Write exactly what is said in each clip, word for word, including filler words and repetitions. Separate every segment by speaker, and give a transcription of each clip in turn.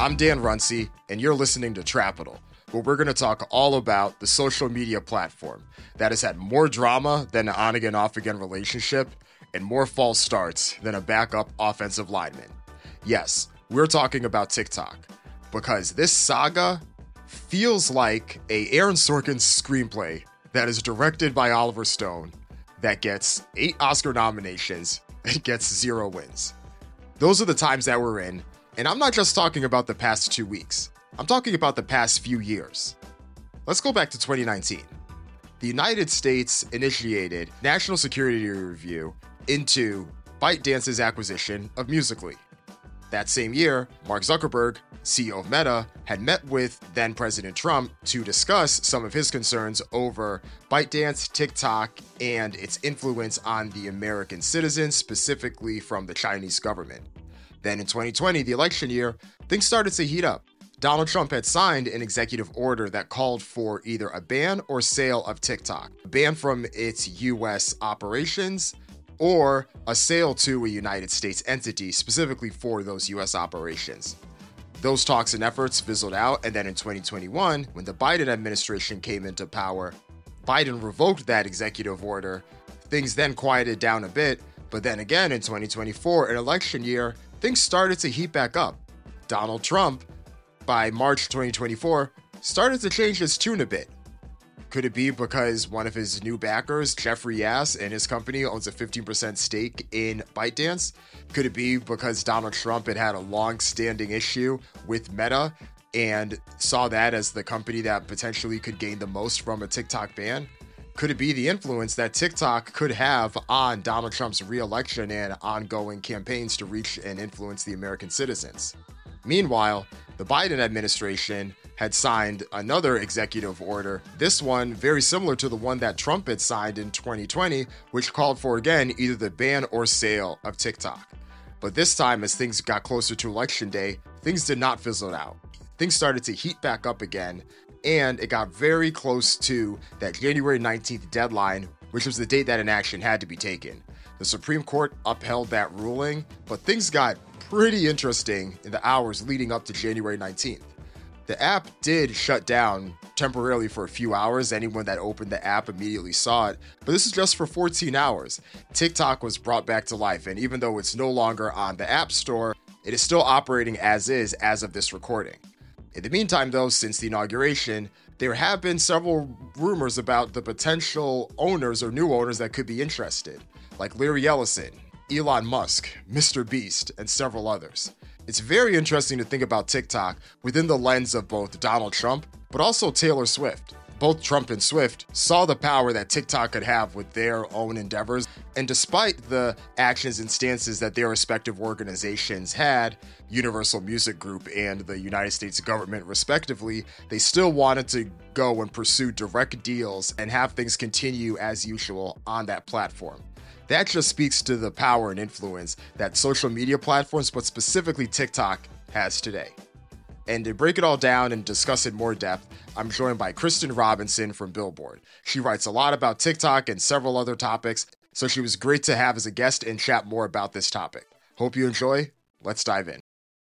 Speaker 1: I'm Dan Runcie, and you're listening to Trapital, where we're going to talk all about the social media platform that has had more drama than an on-again, off-again relationship and more false starts than a backup offensive lineman. Yes, we're talking about TikTok, because this saga feels like a Aaron Sorkin screenplay that is directed by Oliver Stone that gets eight Oscar nominations and gets zero wins. Those are the times that we're in, and I'm not just talking about the past two weeks. I'm talking about the past few years. Let's go back to twenty nineteen. The United States initiated national security review into ByteDance's acquisition of Musical ly. That same year, Mark Zuckerberg, C E O of Meta, had met with then-President Trump to discuss some of his concerns over ByteDance, TikTok, and its influence on the American citizens, specifically from the Chinese government. Then in twenty twenty, the election year, things started to heat up. Donald Trump had signed an executive order that called for either a ban or sale of TikTok, a ban from its U S operations, or a sale to a United States entity specifically for those U S operations. Those talks and efforts fizzled out, and then in twenty twenty-one, when the Biden administration came into power, Biden revoked that executive order. Things then quieted down a bit, but then again in twenty twenty-four, an election year, things started to heat back up. Donald Trump, by March twenty twenty-four, started to change his tune a bit. Could it be because one of his new backers, Jeffrey Yass, and his company owns a fifteen percent stake in ByteDance? Could it be because Donald Trump had had a long-standing issue with Meta and saw that as the company that potentially could gain the most from a TikTok ban? Could it be the influence that TikTok could have on Donald Trump's re-election and ongoing campaigns to reach and influence the American citizens? Meanwhile, the Biden administration had signed another executive order, this one very similar to the one that Trump had signed in twenty twenty, which called for, again, either the ban or sale of TikTok. But this time, as things got closer to Election Day, things did not fizzle out. Things started to heat back up again, and it got very close to that January nineteenth deadline, which was the date that an action had to be taken. The Supreme Court upheld that ruling, but things got pretty interesting in the hours leading up to January nineteenth. The app did shut down temporarily for a few hours. Anyone that opened the app immediately saw it, but this is just for fourteen hours. TikTok was brought back to life, and even though it's no longer on the App Store, it is still operating as is as of this recording. In the meantime, though, since the inauguration, there have been several rumors about the potential owners or new owners that could be interested, like Larry Ellison, Elon Musk, Mister Beast, and several others. It's very interesting to think about TikTok within the lens of both Donald Trump, but also Taylor Swift. Both Trump and Swift saw the power that TikTok could have with their own endeavors, and despite the actions and stances that their respective organizations had, Universal Music Group and the United States government respectively, they still wanted to go and pursue direct deals and have things continue as usual on that platform. That just speaks to the power and influence that social media platforms, but specifically TikTok, has today. And to break it all down and discuss it in more depth, I'm joined by Kristen Robinson from Billboard. She writes a lot about TikTok and several other topics, so she was great to have as a guest and chat more about this topic. Hope you enjoy. Let's dive in.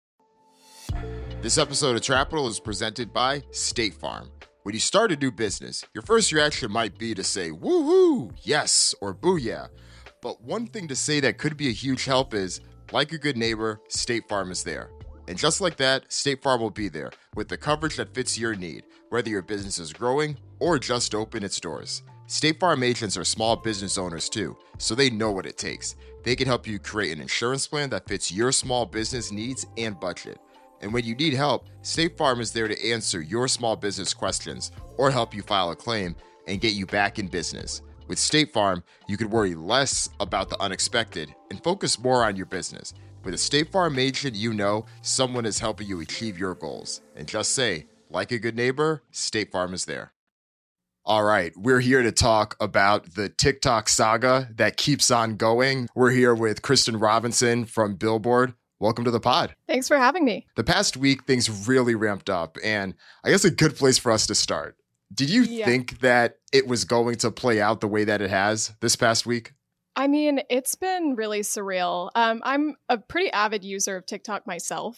Speaker 1: This episode of Trapital is presented by State Farm. When you start a new business, your first reaction might be to say, woohoo, yes, or booyah. But one thing to say that could be a huge help is, like a good neighbor, State Farm is there. And just like that, State Farm will be there with the coverage that fits your need, whether your business is growing or just opened its doors. State Farm agents are small business owners too, so they know what it takes. They can help you create an insurance plan that fits your small business needs and budget. And when you need help, State Farm is there to answer your small business questions or help you file a claim and get you back in business. With State Farm, you can worry less about the unexpected and focus more on your business. With a State Farm agent, you know someone is helping you achieve your goals. And just say, like a good neighbor, State Farm is there. All right, we're here to talk about the TikTok saga that keeps on going. We're here with Kristen Robinson from Billboard. Welcome to the pod.
Speaker 2: Thanks for having me.
Speaker 1: The past week, things really ramped up, and I guess a good place for us to start. Did you yeah. think that it was going to play out the way that it has this past week?
Speaker 2: I mean, it's been really surreal. Um, I'm a pretty avid user of TikTok myself.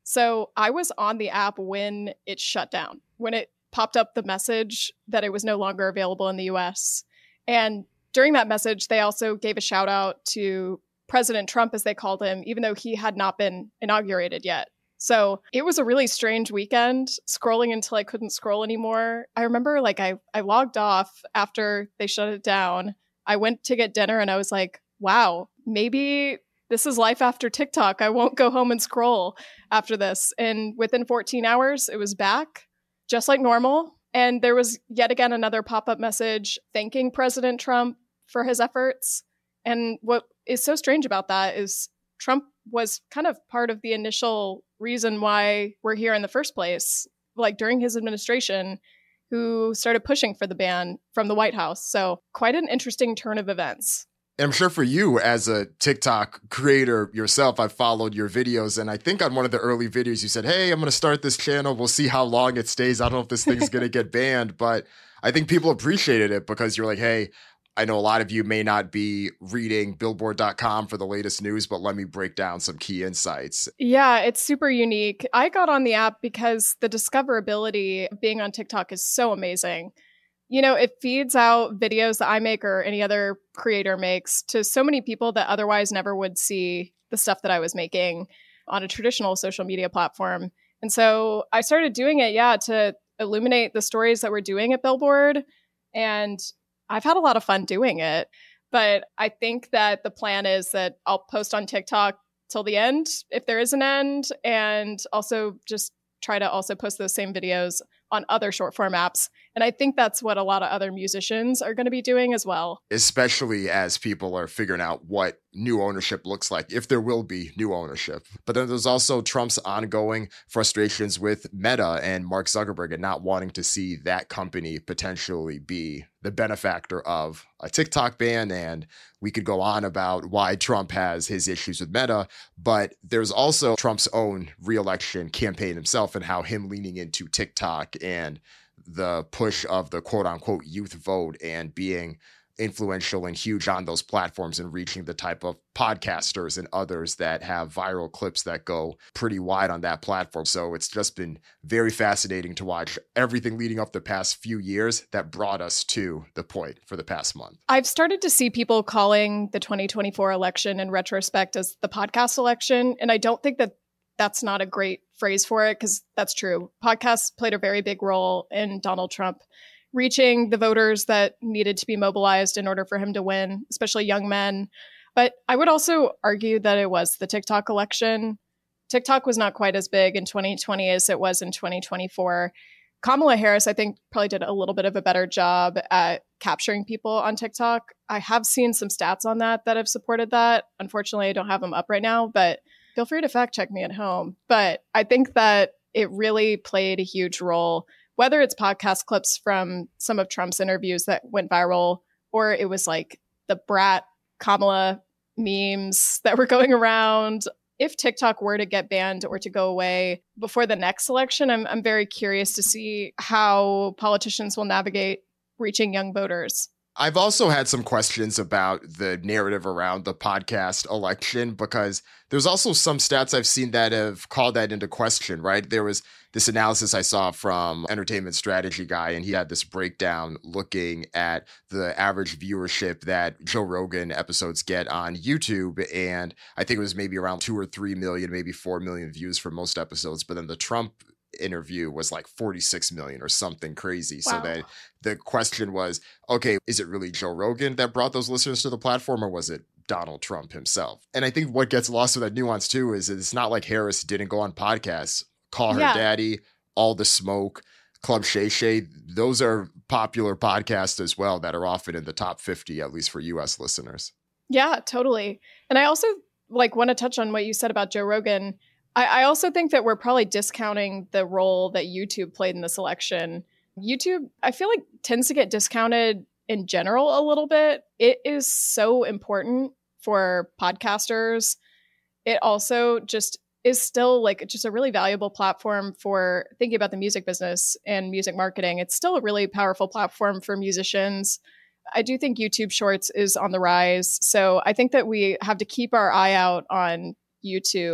Speaker 2: So I was on the app when it shut down, when it popped up the message that it was no longer available in the U S. And during that message, they also gave a shout out to President Trump, as they called him, even though he had not been inaugurated yet. So it was a really strange weekend, scrolling until I couldn't scroll anymore. I remember like I, I logged off after they shut it down. I went to get dinner and I was like, wow, maybe this is life after TikTok. I won't go home and scroll after this. And within fourteen hours, it was back, just like normal. And there was yet again another pop-up message thanking President Trump for his efforts. And what is so strange about that is Trump was kind of part of the initial reason why we're here in the first place, like during his administration, who started pushing for the ban from the White House. So quite an interesting turn of events.
Speaker 1: I'm sure for you as a TikTok creator yourself, I've followed your videos. And I think on one of the early videos, you said, hey, I'm going to start this channel. We'll see how long it stays. I don't know if this thing's going to get banned, but I think people appreciated it because you're like, hey, I know a lot of you may not be reading billboard dot com for the latest news, but let me break down some key insights.
Speaker 2: Yeah, it's super unique. I got on the app because the discoverability of being on TikTok is so amazing. You know, it feeds out videos that I make or any other creator makes to so many people that otherwise never would see the stuff that I was making on a traditional social media platform. And so I started doing it, yeah, to illuminate the stories that we're doing at Billboard. And I've had a lot of fun doing it. But I think that the plan is that I'll post on TikTok till the end, if there is an end, and also just try to also post those same videos on other short form apps. And I think that's what a lot of other musicians are going to be doing as well.
Speaker 1: Especially as people are figuring out what new ownership looks like, if there will be new ownership. But then there's also Trump's ongoing frustrations with Meta and Mark Zuckerberg and not wanting to see that company potentially be the benefactor of a TikTok ban. And we could go on about why Trump has his issues with Meta, but there's also Trump's own reelection campaign himself and how him leaning into TikTok and the push of the quote unquote youth vote and being influential and huge on those platforms and reaching the type of podcasters and others that have viral clips that go pretty wide on that platform. So it's just been very fascinating to watch everything leading up the past few years that brought us to the point for the past month.
Speaker 2: I've started to see people calling the twenty twenty-four election in retrospect as the podcast election. And I don't think that that's not a great phrase for it, because that's true. Podcasts played a very big role in Donald Trump reaching the voters that needed to be mobilized in order for him to win, especially young men. But I would also argue that it was the TikTok election. TikTok was not quite as big in twenty twenty as it was in twenty twenty-four. Kamala Harris, I think, probably did a little bit of a better job at capturing people on TikTok. I have seen some stats on that that have supported that. Unfortunately, I don't have them up right now, but feel free to fact check me at home. But I think that it really played a huge role, whether it's podcast clips from some of Trump's interviews that went viral, or it was like the brat Kamala memes that were going around. If TikTok were to get banned or to go away before the next election, I'm I'm very curious to see how politicians will navigate reaching young voters.
Speaker 1: I've also had some questions about the narrative around the podcast election, because there's also some stats I've seen that have called that into question, right? There was this analysis I saw from Entertainment Strategy Guy, and he had this breakdown looking at the average viewership that Joe Rogan episodes get on YouTube. And I think it was maybe around two or three million, maybe four million views for most episodes. But then the Trump interview was like forty-six million or something crazy. Wow. So that the question was, okay, is it really Joe Rogan that brought those listeners to the platform, or was it Donald Trump himself? And I think what gets lost with that nuance too is it's not like Harris didn't go on podcasts. Call Her yeah. Daddy, All the Smoke, Club Shay Shay. Those are popular podcasts as well that are often in the top fifty, at least for U S listeners.
Speaker 2: Yeah, totally. And I also like want to touch on what you said about Joe Rogan. I also think that we're probably discounting the role that YouTube played in this election. YouTube, I feel like, tends to get discounted in general a little bit. It is so important for podcasters. It also just is still like just a really valuable platform for thinking about the music business and music marketing. It's still a really powerful platform for musicians. I do think YouTube Shorts is on the rise. So I think that we have to keep our eye out on YouTube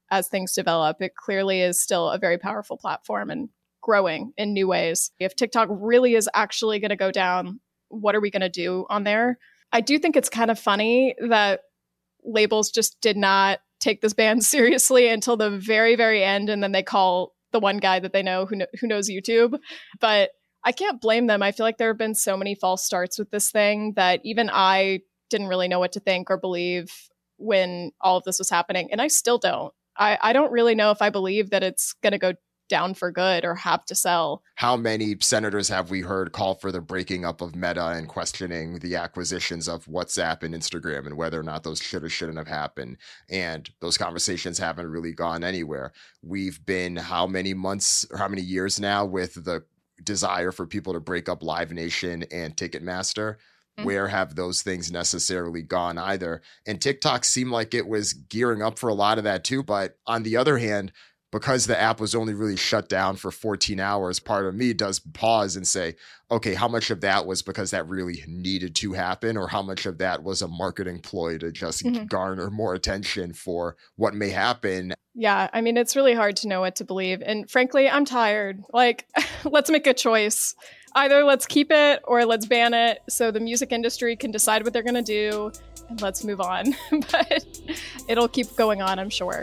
Speaker 2: as things develop. It clearly is still a very powerful platform and growing in new ways. If TikTok really is actually going to go down, what are we going to do on there? I do think it's kind of funny that labels just did not take this ban seriously until the very, very end. And then they call the one guy that they know who, kn- who knows YouTube. But I can't blame them. I feel like there have been so many false starts with this thing that even I didn't really know what to think or believe when all of this was happening. And I still don't. I, I don't really know if I believe that it's going to go down for good or have to sell.
Speaker 1: How many senators have we heard call for the breaking up of Meta and questioning the acquisitions of WhatsApp and Instagram and whether or not those should or shouldn't have happened? And those conversations haven't really gone anywhere. We've been how many months or how many years now with the desire for people to break up Live Nation and Ticketmaster? Mm-hmm. Where have those things necessarily gone either? And TikTok seemed like it was gearing up for a lot of that too. But on the other hand, because the app was only really shut down for fourteen hours, part of me does pause and say, okay, how much of that was because that really needed to happen, or how much of that was a marketing ploy to just mm-hmm. garner more attention for what may happen?
Speaker 2: Yeah, I mean, it's really hard to know what to believe. And frankly, I'm tired. Like, let's make a choice. Either let's keep it or let's ban it so the music industry can decide what they're going to do, and let's move on. But it'll keep going on, I'm sure.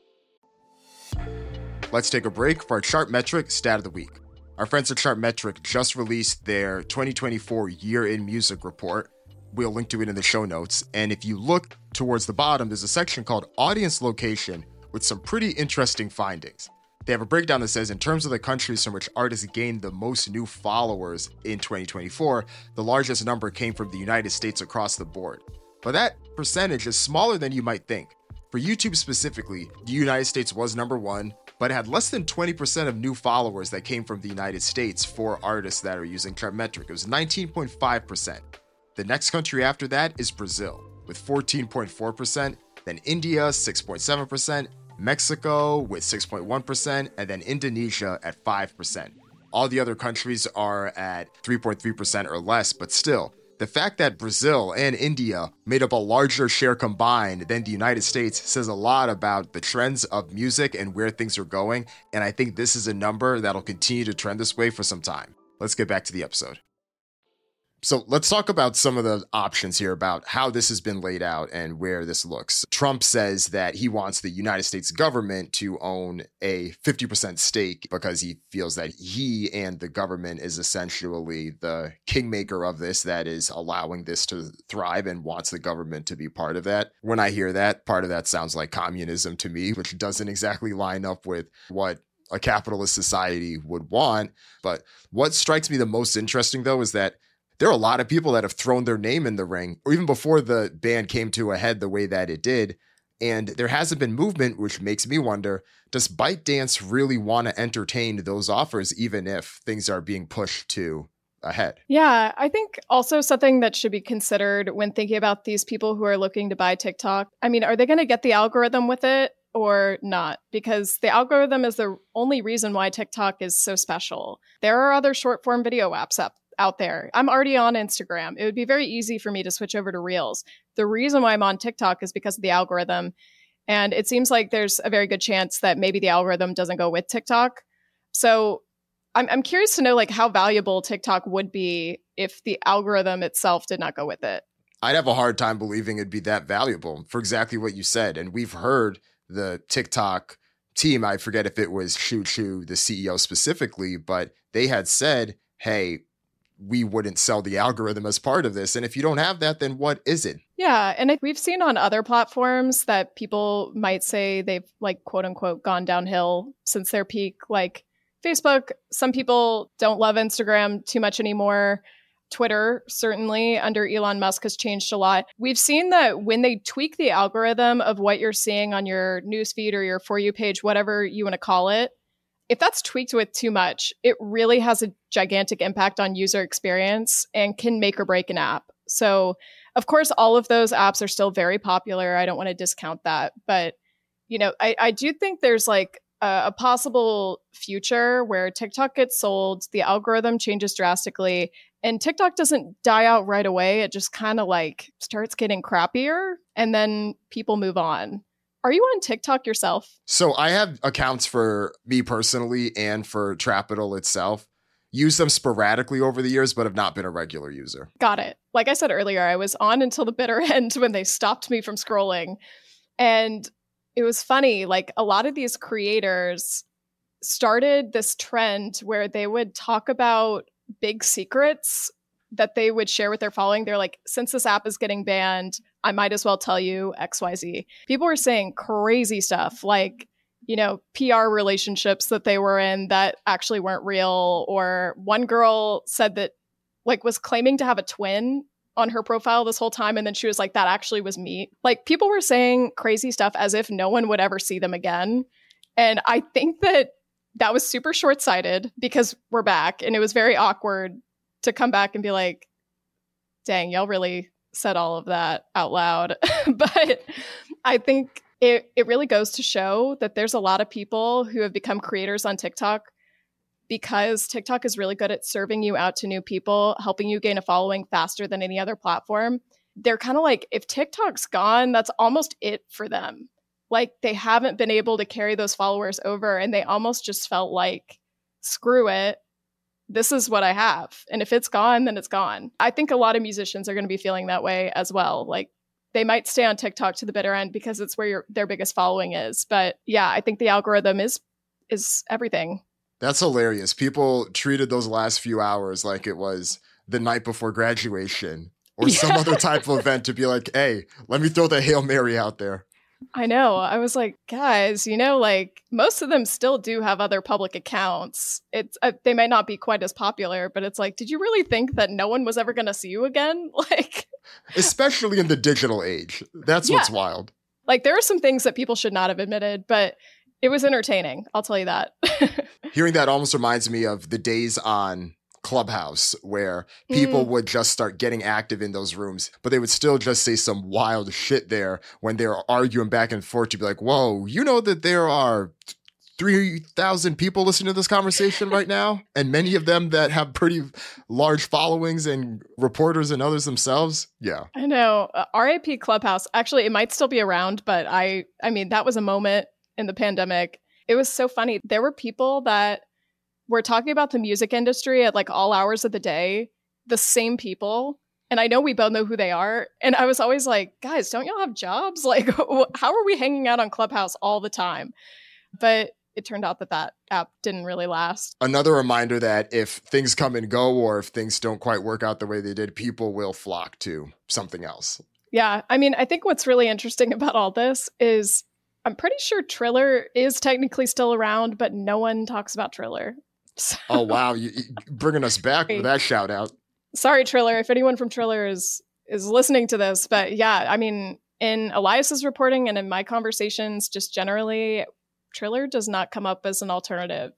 Speaker 1: Let's take a break for our Chartmetric Stat of the Week. Our friends at Chartmetric just released their twenty twenty-four Year in Music report. We'll link to it in the show notes. And if you look towards the bottom, there's a section called Audience Location with some pretty interesting findings. They have a breakdown that says, in terms of the countries from which artists gained the most new followers in twenty twenty-four, the largest number came from the United States across the board. But that percentage is smaller than you might think. For YouTube specifically, the United States was number one, but it had less than twenty percent of new followers that came from the United States for artists that are using Chartmetric. It was nineteen point five percent. The next country after that is Brazil with fourteen point four percent, then India six point seven percent, Mexico with six point one percent, and then Indonesia at five percent. All the other countries are at three point three percent or less, but still, the fact that Brazil and India made up a larger share combined than the United States says a lot about the trends of music and where things are going, and I think this is a number that'll continue to trend this way for some time. Let's get back to the episode. So let's talk about some of the options here about how this has been laid out and where this looks. Trump says that he wants the United States government to own a fifty percent stake because he feels that he and the government is essentially the kingmaker of this that is allowing this to thrive and wants the government to be part of that. When I hear that, part of that sounds like communism to me, which doesn't exactly line up with what a capitalist society would want. But what strikes me the most interesting, though, is that there are a lot of people that have thrown their name in the ring, or even before the ban came to a head the way that it did. And there hasn't been movement, which makes me wonder, does ByteDance really want to entertain those offers, even if things are being pushed to a head?
Speaker 2: Yeah, I think also something that should be considered when thinking about these people who are looking to buy TikTok. I mean, are they going to get the algorithm with it or not? Because the algorithm is the only reason why TikTok is so special. There are other short form video apps up out there. I'm already on Instagram. It would be very easy for me to switch over to Reels. The reason why I'm on TikTok is because of the algorithm. And it seems like there's a very good chance that maybe the algorithm doesn't go with TikTok. So I'm, I'm curious to know like how valuable TikTok would be if the algorithm itself did not go with it.
Speaker 1: I'd have a hard time believing it'd be that valuable for exactly what you said. And we've heard the TikTok team, I forget if it was Shu Chu, the C E O specifically, but they had said, hey, we wouldn't sell the algorithm as part of this. And if you don't have that, then what is it?
Speaker 2: Yeah. And we've seen on other platforms that people might say they've like, quote unquote, gone downhill since their peak. Like Facebook, some people don't love Instagram too much anymore. Twitter, certainly under Elon Musk, has changed a lot. We've seen that when they tweak the algorithm of what you're seeing on your newsfeed or your For You page, whatever you want to call it, if that's tweaked with too much, it really has a gigantic impact on user experience and can make or break an app. So, of course, all of those apps are still very popular. I don't want to discount that. But, you know, I, I do think there's like a, a possible future where TikTok gets sold, the algorithm changes drastically, and TikTok doesn't die out right away. It just kind of like starts getting crappier and then people move on. Are you on TikTok yourself?
Speaker 1: So I have accounts for me personally and for Trapital itself. Use them sporadically over the years, but have not been a regular user.
Speaker 2: Got it. Like I said earlier, I was on until the bitter end when they stopped me from scrolling. And it was funny, like a lot of these creators started this trend where they would talk about big secrets that they would share with their following. They're like, since this app is getting banned, I might as well tell you X Y Z. People were saying crazy stuff like, you know, P R relationships that they were in that actually weren't real. Or one girl said that, like, was claiming to have a twin on her profile this whole time. And then she was like, that actually was me. Like, people were saying crazy stuff as if no one would ever see them again. And I think that that was super short-sighted because we're back. And it was very awkward to come back and be like, dang, y'all really said all of that out loud. But I think it, it really goes to show that there's a lot of people who have become creators on TikTok because TikTok is really good at serving you out to new people, helping you gain a following faster than any other platform. They're kind of like, if TikTok's gone, that's almost it for them. Like, they haven't been able to carry those followers over, and they almost just felt like, screw it. This is what I have. And if it's gone, then it's gone. I think a lot of musicians are going to be feeling that way as well. Like, they might stay on TikTok to the bitter end because it's where your, their biggest following is. But yeah, I think the algorithm is is everything.
Speaker 1: That's hilarious. People treated those last few hours like it was the night before graduation or yeah. some other type of event to be like, hey, let me throw the Hail Mary out there.
Speaker 2: I know. I was like, guys, you know, like most of them still do have other public accounts. It's uh, they might not be quite as popular, but it's like, did you really think that no one was ever going to see you again? Like,
Speaker 1: especially in the digital age. That's yeah. what's wild.
Speaker 2: Like, there are some things that people should not have admitted, but it was entertaining. I'll tell you that.
Speaker 1: Hearing that almost reminds me of the days on Clubhouse where people mm. would just start getting active in those rooms, but they would still just say some wild shit there when they were arguing back and forth to be like, whoa, you know that there are three thousand people listening to this conversation right now, and many of them that have pretty large followings and reporters and others themselves. Yeah.
Speaker 2: I know. Uh, R I P Clubhouse. Actually, it might still be around, but I, I mean, that was a moment in the pandemic. It was so funny. There were people that were talking about the music industry at like all hours of the day, the same people. And I know we both know who they are. And I was always like, guys, don't y'all have jobs? Like, how are we hanging out on Clubhouse all the time? But it turned out that that app didn't really last.
Speaker 1: Another reminder that if things come and go, or if things don't quite work out the way they did, people will flock to something else.
Speaker 2: Yeah. I mean, I think what's really interesting about all this is I'm pretty sure Triller is technically still around, but no one talks about Triller. So.
Speaker 1: Oh, wow. You, you bringing us back with that shout out.
Speaker 2: Sorry, Triller, if anyone from Triller is is listening to this. But yeah, I mean, in Elias's reporting and in my conversations, just generally, Triller does not come up as an alternative.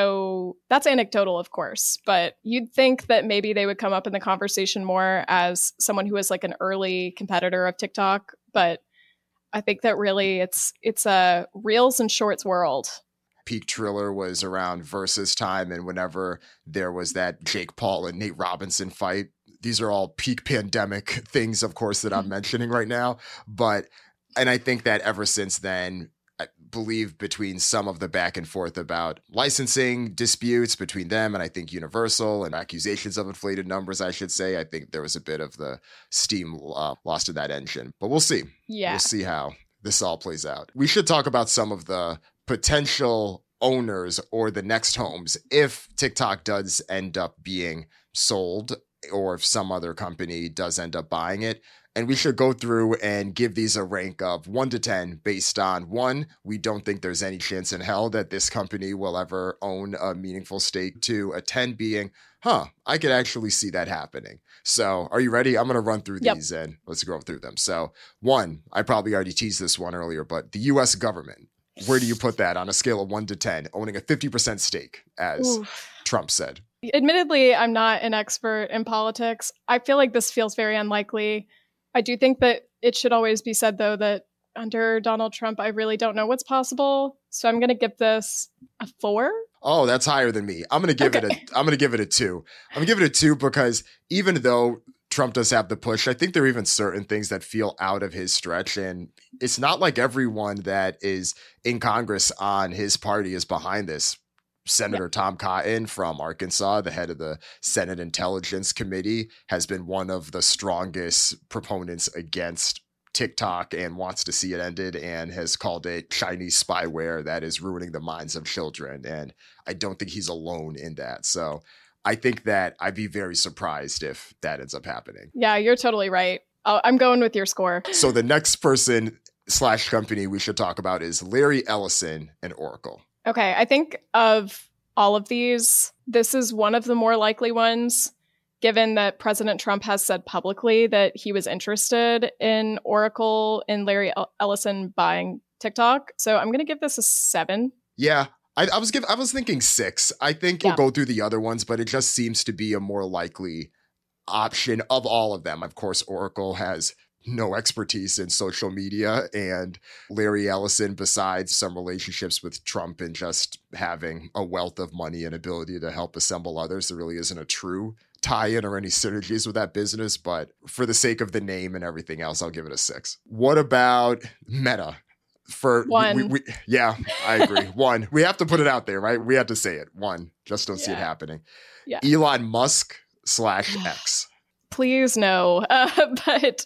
Speaker 2: So that's anecdotal, of course. But you'd think that maybe they would come up in the conversation more as someone who is like an early competitor of TikTok. But I think that really it's it's a Reels and Shorts world.
Speaker 1: Peak Triller was around Versus time, and whenever there was that Jake Paul and Nate Robinson fight, these are all peak pandemic things, of course, that I'm mentioning right now. But, and I think that ever since then, I believe between some of the back and forth about licensing disputes between them and I think Universal and accusations of inflated numbers, I should say, I think there was a bit of the steam uh, lost in that engine. But we'll see.
Speaker 2: Yeah.
Speaker 1: We'll see how this all plays out. We should talk about some of the potential owners or the next homes if TikTok does end up being sold or if some other company does end up buying it. And we should go through and give these a rank of one to ten based on one, we don't think there's any chance in hell that this company will ever own a meaningful stake, to a ten being, huh, I could actually see that happening. So are you ready? I'm going to run through
Speaker 2: yep.
Speaker 1: these and let's go through them. So one, I probably already teased this one earlier, but the U S government. Where do you put that on a scale of one to ten, owning a fifty percent stake, as Oof. Trump said?
Speaker 2: Admittedly, I'm not an expert in politics. I feel like this feels very unlikely. I do think that it should always be said, though, that under Donald Trump, I really don't know what's possible. So I'm going to give this a four.
Speaker 1: Oh, that's higher than me. I'm going to give okay. it a, I'm going to give it a two. I'm going to give it a two because even though Trump does have the push, I think there are even certain things that feel out of his stretch. And it's not like everyone that is in Congress on his party is behind this. Senator yeah. Tom Cotton from Arkansas, the head of the Senate Intelligence Committee, has been one of the strongest proponents against TikTok and wants to see it ended and has called it Chinese spyware that is ruining the minds of children. And I don't think he's alone in that. So I think that I'd be very surprised if that ends up happening.
Speaker 2: Yeah, you're totally right. I'll, I'm going with your score.
Speaker 1: So the next person slash company we should talk about is Larry Ellison and Oracle.
Speaker 2: Okay, I think of all of these, this is one of the more likely ones, given that President Trump has said publicly that he was interested in Oracle and Larry Ellison buying TikTok. So I'm going to give this a seven.
Speaker 1: Yeah, I, I was give, I was thinking six. I think
Speaker 2: yeah.
Speaker 1: we'll go through the other ones, but it just seems to be a more likely option of all of them. Of course, Oracle has no expertise in social media, and Larry Ellison, besides some relationships with Trump and just having a wealth of money and ability to help assemble others, there really isn't a true tie-in or any synergies with that business. But for the sake of the name and everything else, I'll give it a six. What about Meta? For
Speaker 2: one.
Speaker 1: We, we, yeah, I agree. One. We have to put it out there, right? We have to say it. One. Just don't yeah. see it happening.
Speaker 2: Yeah.
Speaker 1: Elon Musk slash X.
Speaker 2: Please no. Uh, but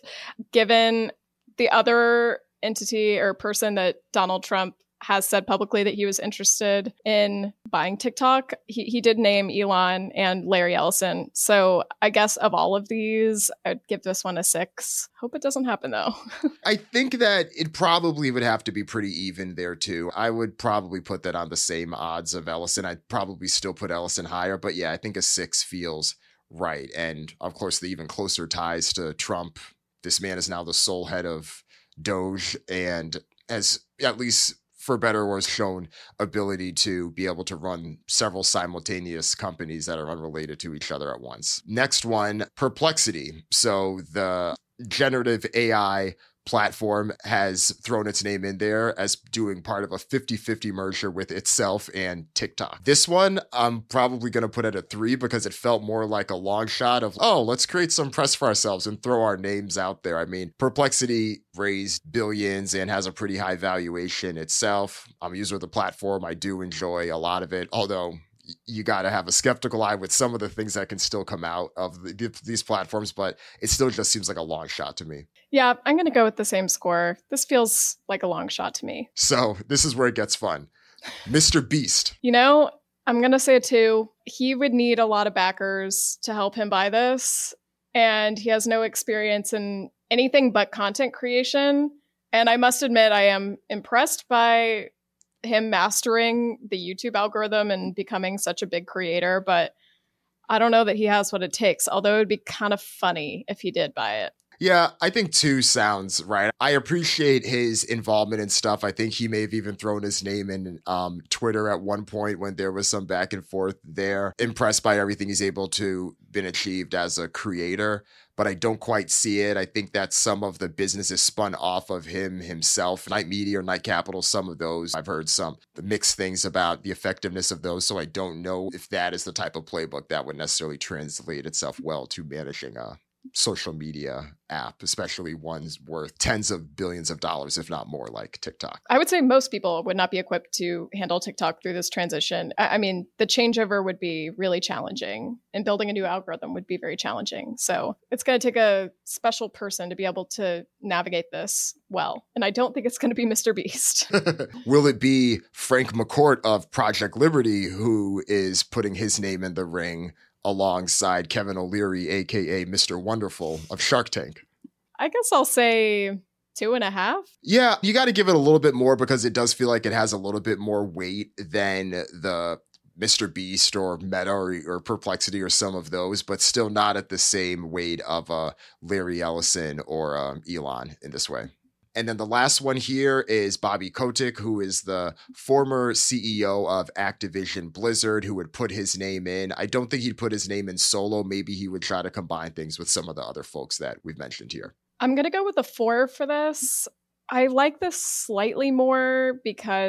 Speaker 2: given the other entity or person that Donald Trump has said publicly that he was interested in buying TikTok, he, he did name Elon and Larry Ellison. So I guess of all of these, I'd give this one a six. Hope it doesn't happen, though.
Speaker 1: I think that it probably would have to be pretty even there, too. I would probably put that on the same odds of Ellison. I'd probably still put Ellison higher. But yeah, I think a six feels right. And of course, the even closer ties to Trump. This man is now the sole head of Doge and has, at least for better or worse, shown ability to be able to run several simultaneous companies that are unrelated to each other at once. Next one, Perplexity. So the generative A I platform has thrown its name in there as doing part of a fifty-fifty merger with itself and TikTok. This one, I'm probably going to put at a three because it felt more like a long shot of, oh, let's create some press for ourselves and throw our names out there. I mean, Perplexity raised billions and has a pretty high valuation itself. I'm a user of the platform. I do enjoy a lot of it, although you got to have a skeptical eye with some of the things that can still come out of the, these platforms, but it still just seems like a long shot to me.
Speaker 2: Yeah, I'm going to go with the same score. This feels like a long shot to me.
Speaker 1: So this is where it gets fun. Mister Beast.
Speaker 2: You know, I'm going to say a two. He would need a lot of backers to help him buy this, and he has no experience in anything but content creation. And I must admit, I am impressed by him mastering the YouTube algorithm and becoming such a big creator, but I don't know that he has what it takes, although it would be kind of funny if he did buy it.
Speaker 1: Yeah, I think two sounds right. I appreciate his involvement in stuff. I think he may have even thrown his name in um, Twitter at one point when there was some back and forth there. Impressed by everything he's able to been achieved as a creator, but I don't quite see it. I think that some of the business is spun off of him himself. Knight Media or Knight Capital, some of those, I've heard some mixed things about the effectiveness of those. So I don't know if that is the type of playbook that would necessarily translate itself well to managing a social media app, especially ones worth tens of billions of dollars, if not more, like TikTok.
Speaker 2: I would say most people would not be equipped to handle TikTok through this transition. I mean, the changeover would be really challenging, and building a new algorithm would be very challenging. So it's going to take a special person to be able to navigate this well. And I don't think it's going to be Mister Beast.
Speaker 1: Will it be Frank McCourt of Project Liberty, who is putting his name in the ring alongside Kevin O'Leary, a k a. Mister Wonderful of Shark Tank?
Speaker 2: I guess I'll say two and a half.
Speaker 1: Yeah, you got to give it a little bit more because it does feel like it has a little bit more weight than the Mister Beast or Meta or, or Perplexity or some of those, but still not at the same weight of uh, Larry Ellison or um, Elon in this way. And then the last one here is Bobby Kotick, who is the former C E O of Activision Blizzard, who would put his name in. I don't think he'd put his name in solo. Maybe he would try to combine things with some of the other folks that we've mentioned here.
Speaker 2: I'm going to go with a four for this. I like this slightly more because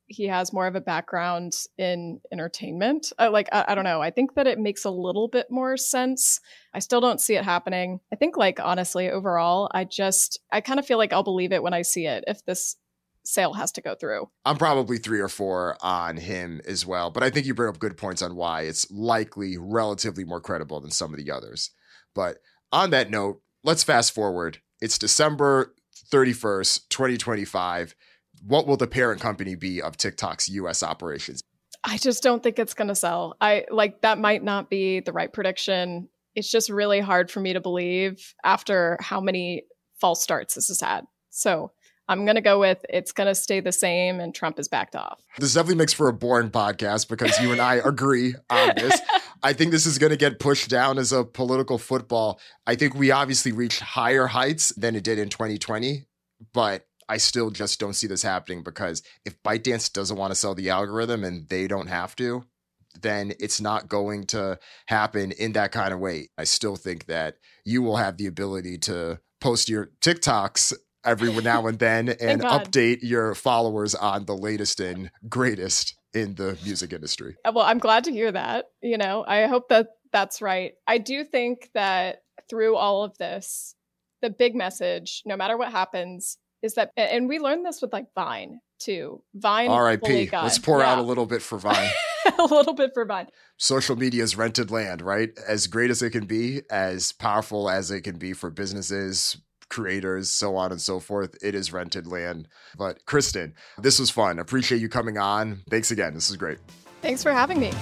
Speaker 2: he has more of a background in entertainment. Uh, like, I, I don't know. I think that it makes a little bit more sense. I still don't see it happening. I think, like, honestly, overall, I just, I kind of feel like I'll believe it when I see it if this sale has to go through.
Speaker 1: I'm probably three or four on him as well, but I think you bring up good points on why it's likely relatively more credible than some of the others. But on that note, let's fast forward. It's December thirty-first, twenty twenty-five. What will the parent company be of TikTok's U S operations?
Speaker 2: I just don't think it's going to sell. I like that might not be the right prediction. It's just really hard for me to believe after how many false starts this has had. So I'm going to go with it's going to stay the same and Trump is backed off.
Speaker 1: This definitely makes for a boring podcast because you and I agree on this. I think this is going to get pushed down as a political football. I think we obviously reached higher heights than it did in twenty twenty, but I still just don't see this happening because if ByteDance doesn't want to sell the algorithm and they don't have to, then it's not going to happen in that kind of way. I still think that you will have the ability to post your TikToks every now and then and update your followers on the latest and greatest in the music industry.
Speaker 2: Well, I'm glad to hear that. You know, I hope that that's right. I do think that through all of this, the big message, no matter what happens, is that, and we learned this with like Vine too. Vine.
Speaker 1: R I P. Let's pour yeah. out a little bit for Vine.
Speaker 2: a little bit for Vine.
Speaker 1: Social media is rented land, right? As great as it can be, as powerful as it can be for businesses, creators, so on and so forth, it is rented land. But Kristen, this was fun. Appreciate you coming on. Thanks again. This is great.
Speaker 2: Thanks for having me.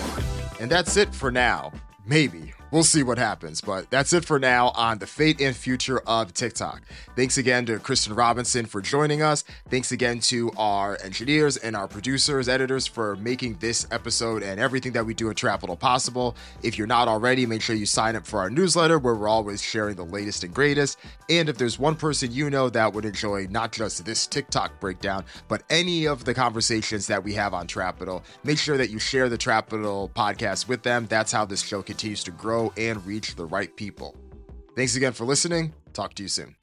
Speaker 1: And that's it for now. Maybe. We'll see what happens, but that's it for now on the fate and future of TikTok. Thanks again to Kristen Robinson for joining us. Thanks again to our engineers and our producers, editors for making this episode and everything that we do at Trapital possible. If you're not already, make sure you sign up for our newsletter where we're always sharing the latest and greatest. And if there's one person you know that would enjoy not just this TikTok breakdown, but any of the conversations that we have on Trapital, make sure that you share the Trapital podcast with them. That's how this show continues to grow and reach the right people. Thanks again for listening. Talk to you soon.